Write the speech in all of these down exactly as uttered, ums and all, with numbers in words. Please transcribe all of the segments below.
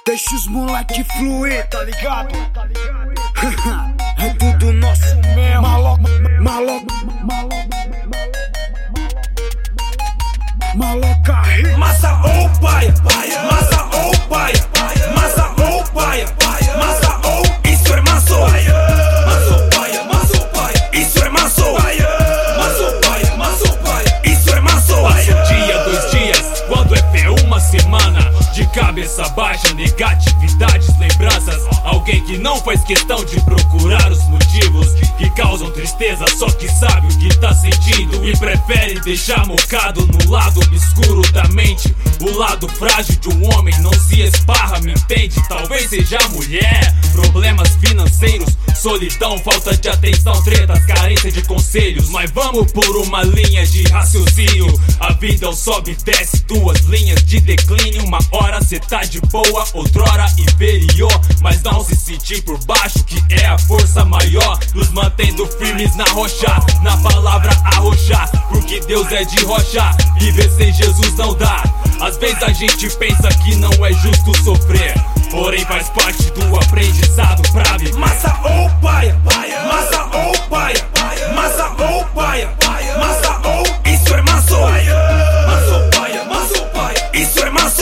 Deixa os moleque fluir, tá ligado? É tudo nosso mesmo. Maloca, maloca, maloca, massa ou paia, massa ou paia, massa ou paia, massa ou isso é maço, maço paia, maço paia, isso é maço, maço paia, maço paia, isso é maço. Passa um dia, dois dias, quando é fé uma semana, de cabeça baixa, negatividades, lembranças. Alguém que não faz questão de procurar os motivos que causam tristeza, só que sabe o que tá sentindo e prefere deixar mocado no lado obscuro da mente. O lado frágil de um homem não se esparra, me entende? Talvez seja mulher, problemas financeiros, solidão, falta de atenção, tretas, carência de conselhos. Mas vamos por uma linha de raciocínio. A vida é um sobe e desce, duas linhas de declínio. Uma hora cê tá de boa, outrora inferior, mas não se sentir por baixo, que é a força maior, nos mantendo firmes na rocha, na palavra arrochar, porque Deus é de rocha, viver sem Jesus não dá. Às vezes a gente pensa que não é justo sofrer, porém faz parte do aprendizado pra viver. Massa ou paia, massa ou paia, massa ou paia, massa ou isso é maço, maço paia, maço paia, isso é maço,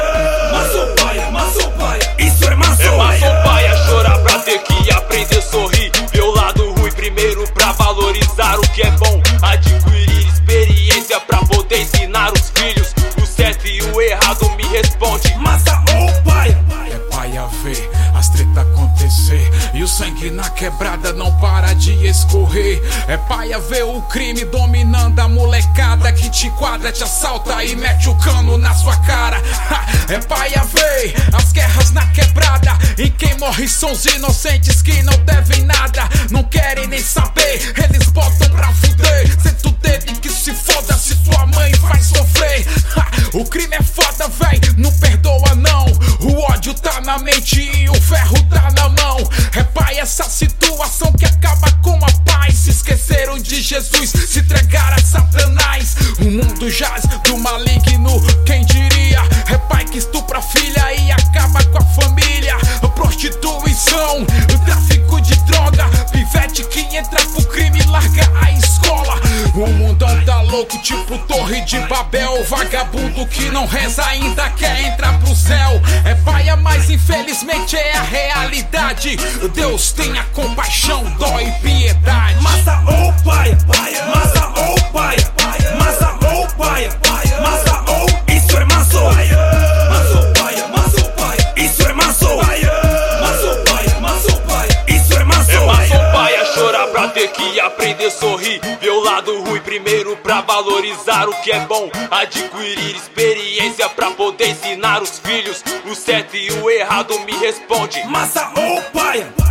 maço paia, maço paia, isso é maço. É maço paia chorar pra ter que aprender a sorrir, ver o lado ruim primeiro pra valorizar o que é bom, adquirir experiência pra poder ensinar os filhos. O certo e o errado me responde. Massa ou paia? É paia ver as treta acontecer e o sangue na quebrada não para de escorrer. É paia ver o crime dominando a molecada que te quadra, te assalta e mete o cano na sua cara. Ha! É paia ver as guerras na quebrada e quem morre são os inocentes que não devem nada, não querem nem saber, eles botam pra fuder. Senta o dedo e que se foda se tua mãe vai sofrer. Ha! O crime é foda, véi, não perdoa não. O ódio tá na mente e o ferro tá na mão. É pai essa situação que acaba com a paz. Se esqueceram de Jesus, se entregaram a Satanás. O mundo jaz do maligno, quem diria? É pai que estupra a filha e acaba com a família. A prostituição, o tráfico de droga, pivete que entra pro crime e larga a escola. O mundão tá louco tipo Torre de Babel. Vagabundo que não reza ainda quer entrar pro céu. É paia, mas infelizmente é a realidade. Deus tenha compaixão, dó e piedade. Massa ou paia, massa ou paia, massa ou paia, massa ou isso é maço, maço paia, maço paia, isso é maço, maço paia, maço paia, isso é maço. É maço paia chorar pra ter que aprender a sorrir, ver o lado ruim primeiro pra valorizar o que é bom, adquirir experiência pra poder ensinar os filhos. O certo e o errado me responde. Massa ou paia?